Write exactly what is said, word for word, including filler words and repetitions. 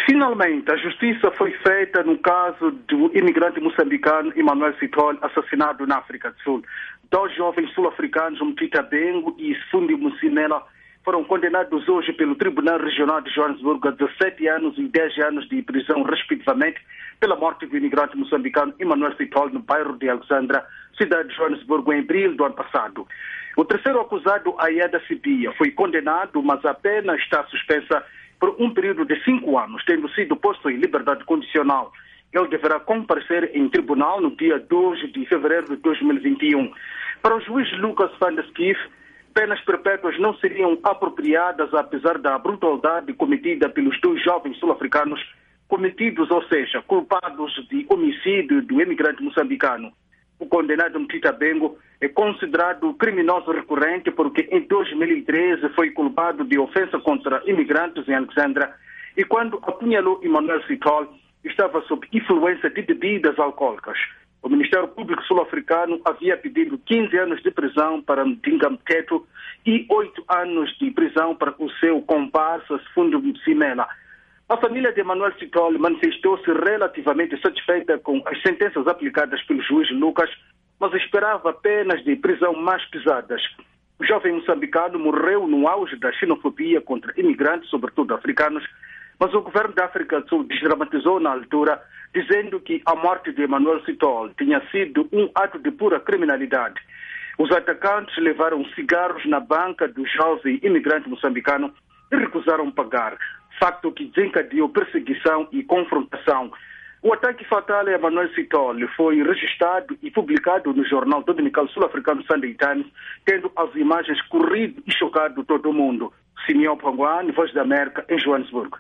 Finalmente, a justiça foi feita no caso do imigrante moçambicano Emmanuel Sithole, assassinado na África do Sul. Dois jovens sul-africanos, Mtita Bengo e Fundi Musinela, foram condenados hoje pelo Tribunal Regional de Joanesburgo a dezessete anos e dez anos de prisão, respectivamente, pela morte do imigrante moçambicano Emmanuel Sithole no bairro de Alexandra, cidade de Joanesburgo, em abril do ano passado. O terceiro acusado, Ayada Sibia, foi condenado, mas a pena está suspensa por um período de cinco anos, tendo sido posto em liberdade condicional. Ele deverá comparecer em tribunal no dia dois de fevereiro de dois mil e vinte e um. Para o juiz Lucas van der Schieff, penas perpétuas não seriam apropriadas, apesar da brutalidade cometida pelos dois jovens sul-africanos cometidos, ou seja, culpados de homicídio do imigrante moçambicano. O condenado Mtita Bengo é considerado criminoso recorrente porque em dois mil e treze foi culpado de ofensa contra imigrantes em Alexandra e quando apunhalou Emmanuel Sithole estava sob influência de bebidas alcoólicas. O Ministério Público sul-africano havia pedido quinze anos de prisão para Mdinga Mteto e oito anos de prisão para o seu comparsa Fundo Simela. A família de Emmanuel Sithole manifestou-se relativamente satisfeita com as sentenças aplicadas pelo juiz Lucas, mas esperava penas de prisão mais pesadas. O jovem moçambicano morreu no auge da xenofobia contra imigrantes, sobretudo africanos, mas o governo da África do Sul desdramatizou na altura, dizendo que a morte de Emmanuel Sithole tinha sido um ato de pura criminalidade. Os atacantes levaram cigarros na banca do jovem imigrante moçambicano e recusaram pagar, facto que desencadeou perseguição e confrontação. O ataque fatal a Emmanuel Sithole foi registrado e publicado no jornal dominical sul-africano Sunday Times, tendo as imagens corrido e chocado todo o mundo. Simeão Panguane, Voz da América, em Joanesburgo.